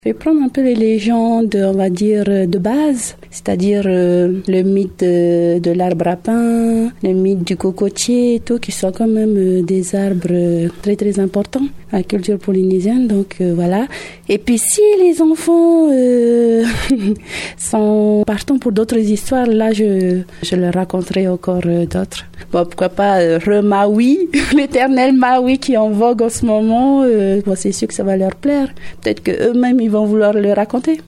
Je vais prendre un peu les légendes, on va dire, de base, c'est-à-dire le mythe de l'arbre à pain, le mythe du cocotier et tout, qui sont quand même des arbres très très importants à la culture polynésienne, donc voilà. Et puis si les enfants sont partants pour d'autres histoires, là je leur raconterai encore d'autres. Bon, pourquoi pas Maui, l'éternel Maui qui est en vogue en ce moment, bon, c'est sûr que ça va leur plaire. Peut-être qu'eux-mêmes ils vont vouloir le raconter.